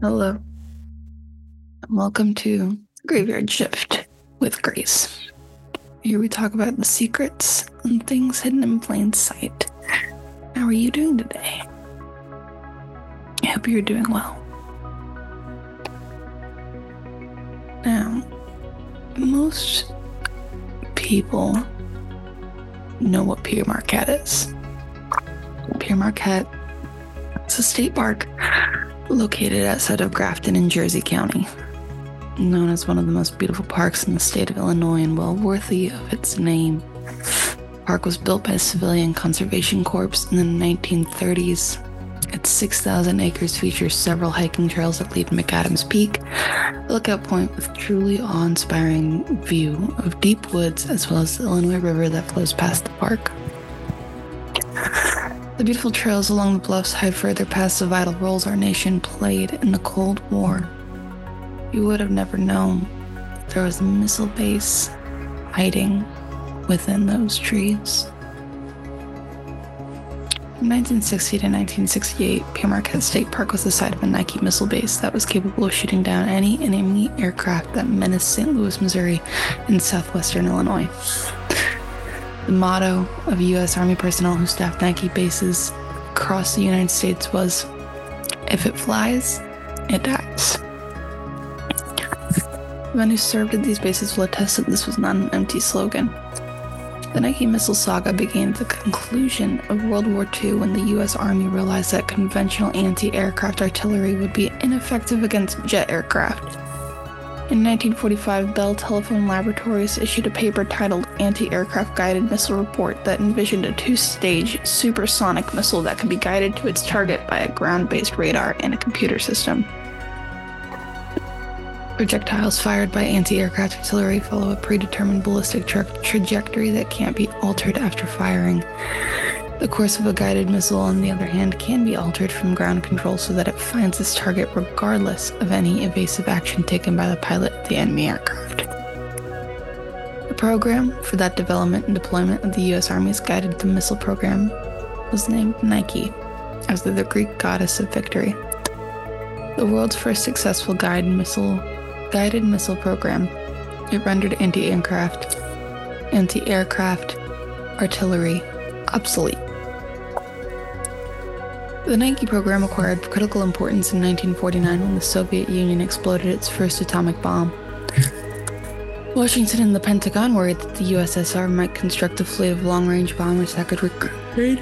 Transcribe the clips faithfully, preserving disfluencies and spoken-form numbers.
Hello, and welcome to Graveyard Shift with Grace. Here we talk about the secrets and things hidden in plain sight. How are you doing today? I hope you're doing well. Now, most people know what Pere Marquette is. Pere Marquette is a state park located outside of Grafton in Jersey County, known as one of the most beautiful parks in the state of Illinois and well worthy of its name. The park was built by the Civilian Conservation Corps in the nineteen thirties. Its six thousand acres features several hiking trails that lead to McAdams Peak, a lookout point with truly awe-inspiring view of deep woods as well as the Illinois River that flows past the park. The beautiful trails along the bluffs hide further past the vital roles our nation played in the Cold War. You would have never known there was a missile base hiding within those trees. From nineteen sixty to nineteen sixty-eight, Pere Marquette State Park was the site of a Nike missile base that was capable of shooting down any enemy aircraft that menaced Saint Louis, Missouri, and southwestern Illinois. The motto of U S Army personnel who staffed Nike bases across the United States was, "If it flies, it dies." The men who served at these bases will attest that this was not an empty slogan. The Nike missile saga began at the conclusion of World War Two when the U S Army realized that conventional anti-aircraft artillery would be ineffective against jet aircraft. In nineteen forty-five, Bell Telephone Laboratories issued a paper titled Anti-Aircraft Guided Missile Report that envisioned a two-stage supersonic missile that could be guided to its target by a ground-based radar and a computer system. Projectiles fired by anti-aircraft artillery follow a predetermined ballistic tra- trajectory that can't be altered after firing. The course of a guided missile, on the other hand, can be altered from ground control so that it finds its target regardless of any evasive action taken by the pilot of the enemy aircraft. The program for that development and deployment of the U S Army's guided missile program was named Nike, after the Greek goddess of victory. The world's first successful guided missile guided missile program, it rendered anti-aircraft, anti-aircraft artillery obsolete. The Nike program acquired critical importance in nineteen forty-nine when the Soviet Union exploded its first atomic bomb. Washington and the Pentagon worried that the U S S R might construct a fleet of long-range bombers that could rain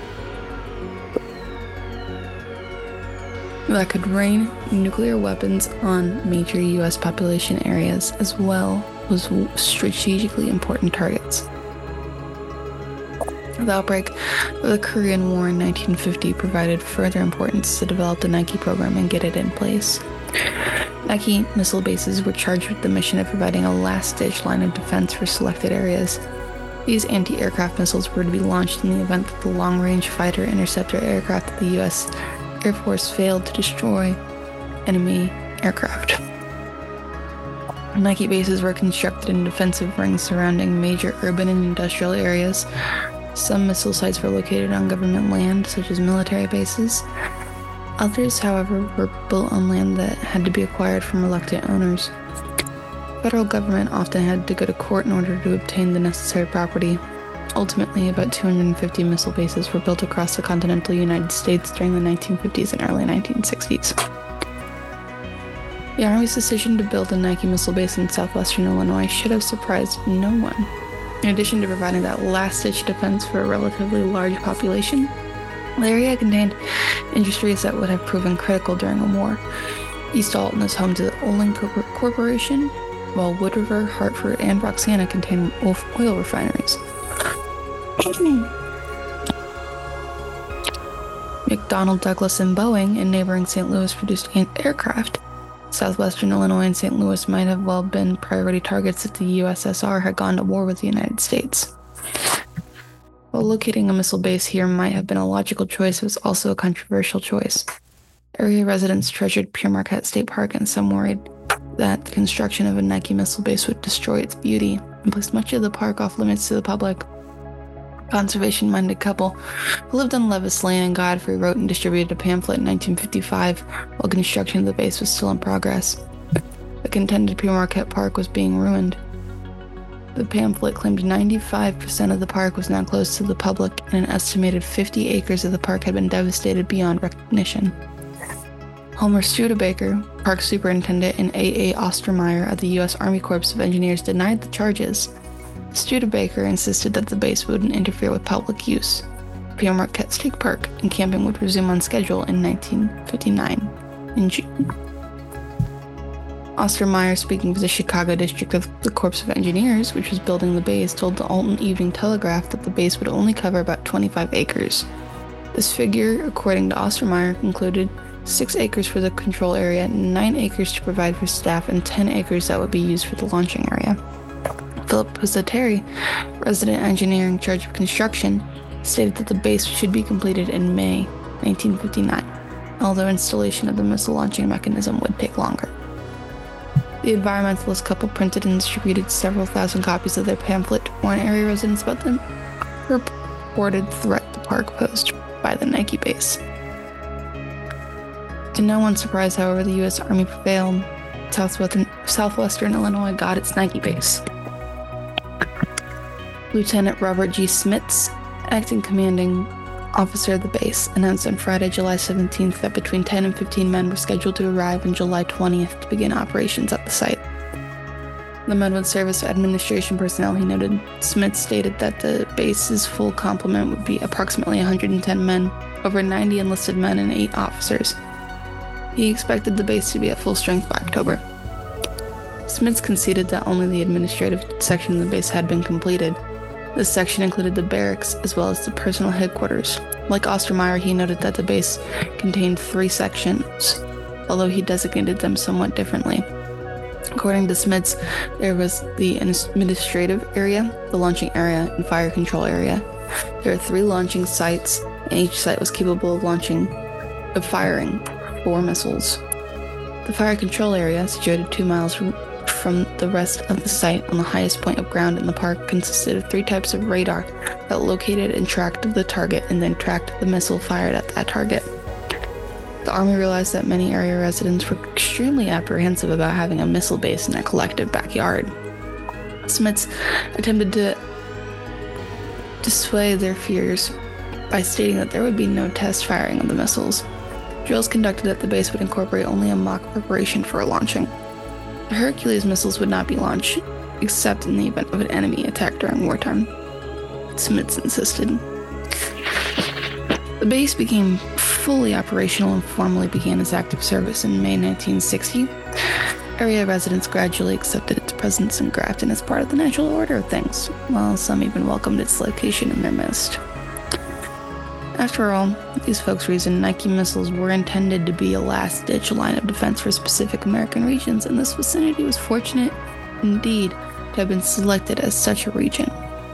that could rain nuclear weapons on major U S population areas as well as strategically important targets. The outbreak of the Korean War in nineteen fifty provided further importance to develop the Nike program and get it in place. Nike missile bases were charged with the mission of providing a last-ditch line of defense for selected areas. These anti-aircraft missiles were to be launched in the event that the long-range fighter interceptor aircraft of the U S Air Force failed to destroy enemy aircraft. Nike bases were constructed in defensive rings surrounding major urban and industrial areas. Some missile sites were located on government land, such as military bases. Others, however, were built on land that had to be acquired from reluctant owners. The federal government often had to go to court in order to obtain the necessary property. Ultimately, about two hundred fifty missile bases were built across the continental United States during the nineteen fifties and early nineteen sixties. The Army's decision to build a Nike missile base in southwestern Illinois should have surprised no one. In addition to providing that last-ditch defense for a relatively large population, the area contained industries that would have proven critical during a war. East Alton is home to the Olin Corporation, while Wood River, Hartford, and Roxana contain oil refineries. McDonnell Douglas and Boeing in neighboring Saint Louis produced aircraft. Southwestern Illinois and Saint Louis might have well been priority targets if the U S S R had gone to war with the United States. While locating a missile base here might have been a logical choice, it was also a controversial choice. Area residents treasured Pere Marquette State Park, and some worried that the construction of a Nike missile base would destroy its beauty and place much of the park off limits to the public. conservation-minded couple who lived on Levis Lane in Godfrey wrote and distributed a pamphlet in nineteen fifty-five while construction of the base was still in progress. The contended Pere Marquette Park was being ruined. The pamphlet claimed ninety-five percent of the park was now closed to the public, and an estimated fifty acres of the park had been devastated beyond recognition. Homer Studebaker, park superintendent, and A A Ostermeyer of the U S Army Corps of Engineers denied the charges. Studebaker insisted that the base wouldn't interfere with public use. Pere Marquette State Park and camping would resume on schedule in nineteen fifty-nine in June. Ostermeyer, speaking for the Chicago district of the Corps of Engineers, which was building the base, told the Alton Evening Telegraph that the base would only cover about twenty-five acres. This figure, according to Ostermeyer, included six acres for the control area, nine acres to provide for staff, and ten acres that would be used for the launching area. Philip Pizzateri, resident engineer in charge of construction, stated that the base should be completed in May nineteen fifty-nine, although installation of the missile launching mechanism would take longer. The environmentalist couple printed and distributed several thousand copies of their pamphlet to warn area residents about the purported threat the park posed by the Nike base. To no one's surprise, however, the U S Army prevailed. Southwestern, Southwestern Illinois got its Nike base. Lieutenant Robert G. Smits, acting commanding officer of the base, announced on Friday, July seventeenth that between ten and fifteen men were scheduled to arrive on July twentieth to begin operations at the site. The men would serve as administration personnel, he noted. Smits stated that the base's full complement would be approximately one hundred ten men, over ninety enlisted men, and eight officers. He expected the base to be at full strength by October. Smits conceded that only the administrative section of the base had been completed. This section included the barracks as well as the personal headquarters. Like Ostermeyer, he noted that the base contained three sections, although he designated them somewhat differently. According to Smits, there was the administrative area, the launching area, and fire control area. There were three launching sites, and each site was capable of launching, of firing four missiles. The fire control area, situated two miles from the rest of the site on the highest point of ground in the park, consisted of three types of radar that located and tracked the target and then tracked the missile fired at that target. The Army realized that many area residents were extremely apprehensive about having a missile base in their collective backyard. Smits attempted to dissuade their fears by stating that there would be no test firing of the missiles. Drills conducted at the base would incorporate only a mock preparation for launching. The Hercules missiles would not be launched, except in the event of an enemy attack during wartime, Smits insisted. The base became fully operational and formally began its active service in May nineteen sixty. Area residents gradually accepted its presence in Grafton as part of the natural order of things, while some even welcomed its location in their midst. After all, these folks reasoned Nike missiles were intended to be a last-ditch line of defense for specific American regions, and this vicinity was fortunate indeed to have been selected as such a region.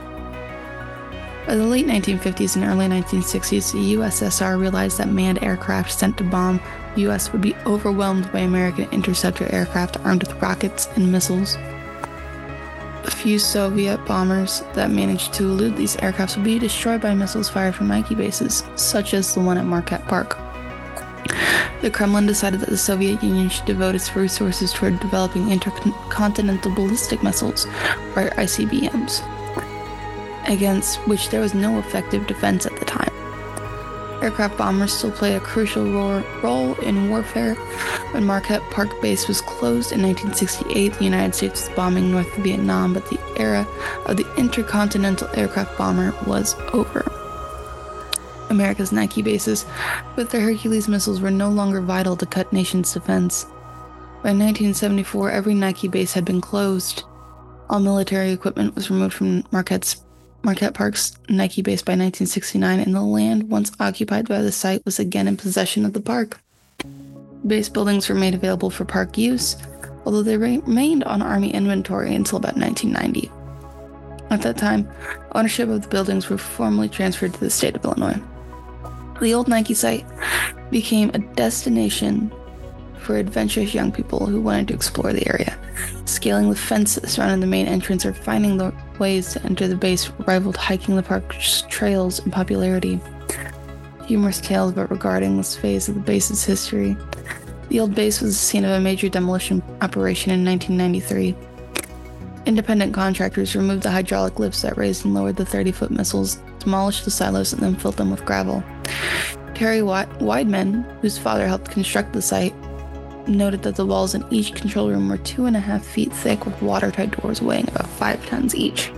By the late nineteen fifties and early nineteen sixties, the U S S R realized that manned aircraft sent to bomb the U S would be overwhelmed by American interceptor aircraft armed with rockets and missiles. A few Soviet bombers that managed to elude these aircrafts would be destroyed by missiles fired from Nike bases, such as the one at Marquette Park. The Kremlin decided that the Soviet Union should devote its resources toward developing intercontinental ballistic missiles, or I C B Ms, against which there was no effective defense at the time. Aircraft bombers still play a crucial role in warfare. When Marquette Park Base was closed in nineteen sixty-eight, the United States was bombing North Vietnam, but the era of the intercontinental aircraft bomber was over. America's Nike bases, with their Hercules missiles, were no longer vital to cut nation's defense. By nineteen seventy-four, every Nike base had been closed. All military equipment was removed from Marquette's Marquette Park's Nike base by nineteen sixty-nine, and the land once occupied by the site was again in possession of the park. Base buildings were made available for park use, although they remained on Army inventory until about nineteen ninety. At that time, ownership of the buildings were formally transferred to the state of Illinois. The old Nike site became a destination for adventurous young people who wanted to explore the area, scaling the fence that surrounded the main entrance or finding the ways to enter the base rivaled hiking the park's trails in popularity. Humorous tales about regarding this phase of the base's history. The old base was the scene of a major demolition operation in nineteen ninety-three. Independent contractors removed the hydraulic lifts that raised and lowered the thirty-foot missiles, demolished the silos, and then filled them with gravel. Terry Weidman, whose father helped construct the site, noted that the walls in each control room were two and a half feet thick with watertight doors weighing about five tons each.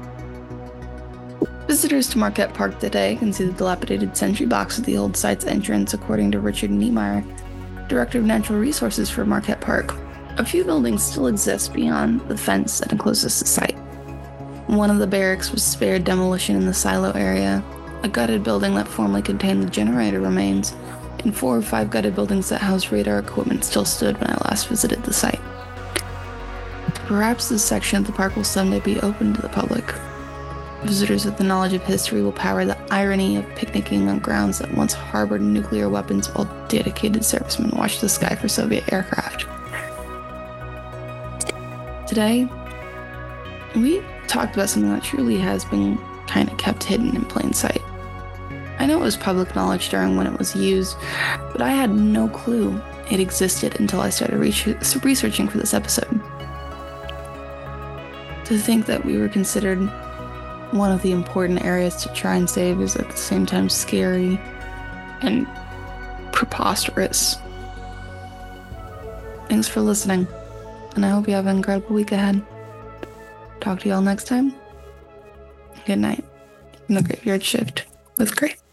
Visitors to Marquette Park today can see the dilapidated sentry box at the old site's entrance, according to Richard Niemeyer, Director of Natural Resources for Marquette Park. A few buildings still exist beyond the fence that encloses the site. One of the barracks was spared demolition in the silo area. A gutted building that formerly contained the generator remains, and four or five gutted buildings that housed radar equipment still stood when I last visited the site. Perhaps this section of the park will someday be open to the public. Visitors with the knowledge of history will power the irony of picnicking on grounds that once harbored nuclear weapons while dedicated servicemen watched the sky for Soviet aircraft. Today, we talked about something that truly has been kind of kept hidden in plain sight. I know it was public knowledge during when it was used, but I had no clue it existed until I started re- researching for this episode. To think that we were considered one of the important areas to try and save is at the same time scary and preposterous. Thanks for listening, and I hope you have an incredible week ahead. Talk to y'all next time. Good night. In the Graveyard Shift with Grace.